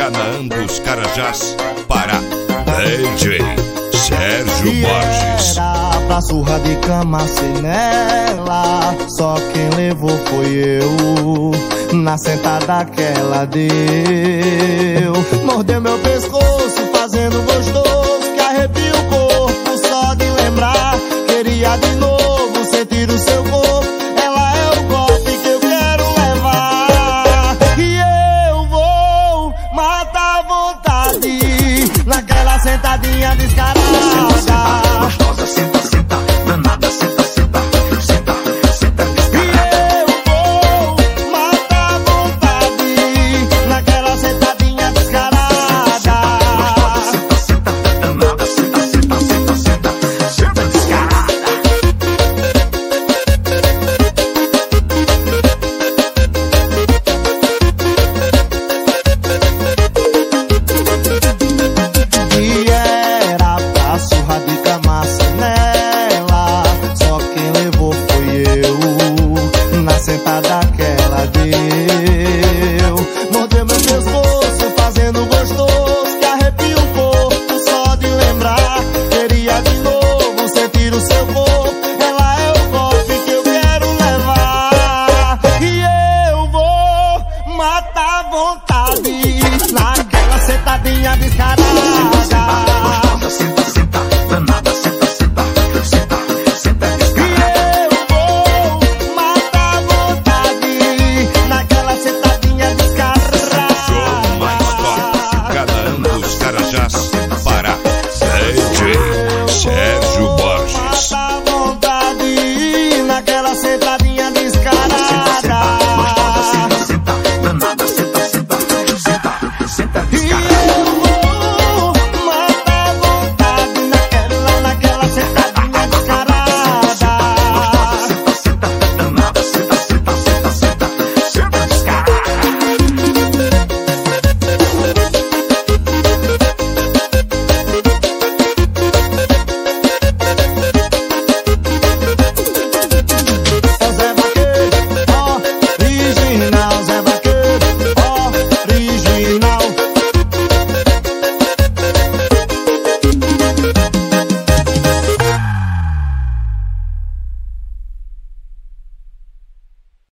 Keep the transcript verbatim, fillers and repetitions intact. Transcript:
Canaã dos Carajás para D J Sérgio Borges. Era pra surra de cama sem nela, só quem levou foi eu. Na sentada que ela deu, mordeu meu pescoço fazendo gostoso, que arrepia o corpo só de lembrar. Queria de novo sentir o seu corpo, ela é o golpe que eu quero levar. E eu vou matar a vontade naquela sentadinha descarada.